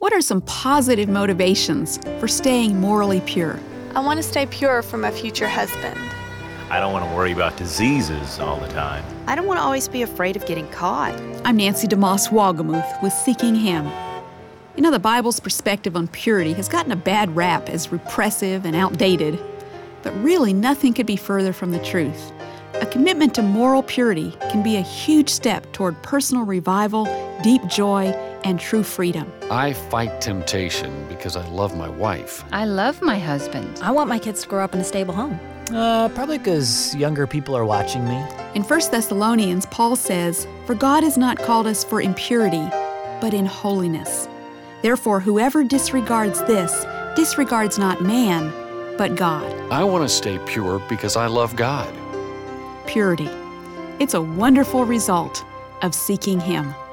What are some positive motivations for staying morally pure? I want to stay pure for my future husband. I don't want to worry about diseases all the time. I don't want to always be afraid of getting caught. I'm Nancy DeMoss Wagamuth with Seeking Him. You know, the Bible's perspective on purity has gotten a bad rap as repressive and outdated. But really, nothing could be further from the truth. A commitment to moral purity can be a huge step toward personal revival, deep joy, and true freedom. I fight temptation because I love my wife. I love my husband. I want my kids to grow up in a stable home. Probably because younger people are watching me. In 1 Thessalonians, Paul says, "For God has not called us for impurity, but in holiness. Therefore, whoever disregards this disregards not man, but God." I want to stay pure because I love God. Purity. It's a wonderful result of seeking Him.